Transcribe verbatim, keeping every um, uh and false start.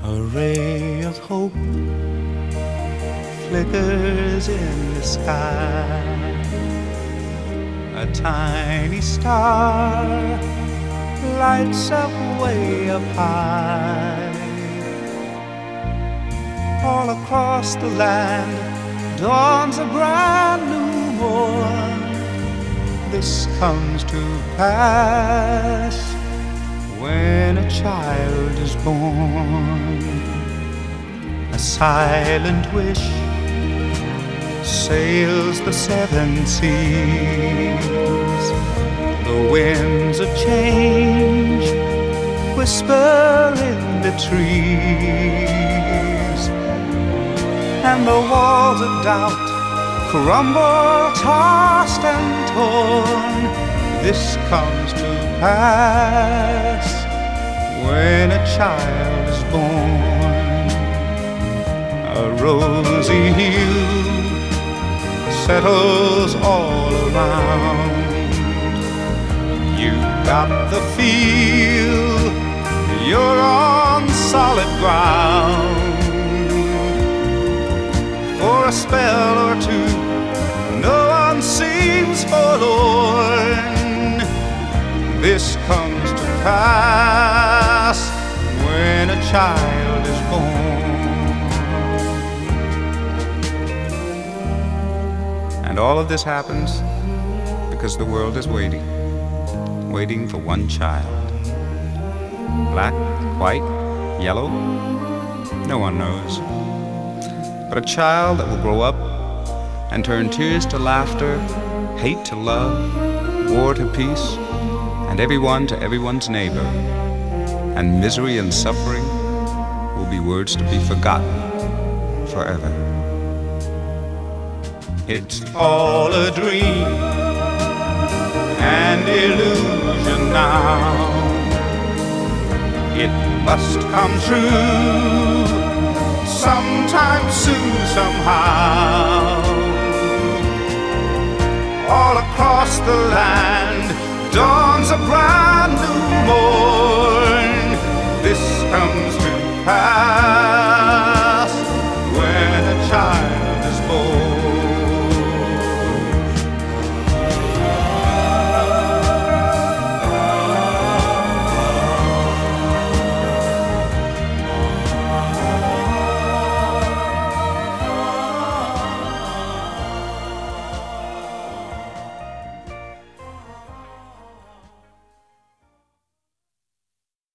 A ray of hope flickers in the sky. A tiny star lights up way up high. All across the land dawns a brand new morn. This comes to pass when a child is born. A silent wish sails the seven seas. The winds of change whisper in the trees, and the walls of doubt crumble, tossed and torn. This comes to pass when a child is born. A rosy hue settles all around. You got the feel you're on solid ground. For a spell or two, no one seems forlorn. This comes to pass when a child is born. And all of this happens because the world is waiting, waiting for one child. Black, white, yellow, no one knows. But a child that will grow up and turn tears to laughter, hate to love, war to peace, and everyone to everyone's neighbor. And misery and suffering will be words to be forgotten forever. It's all a dream, an illusion now. It must come true sometime soon, somehow. All across the land dawns a brand new morn. This comes to pass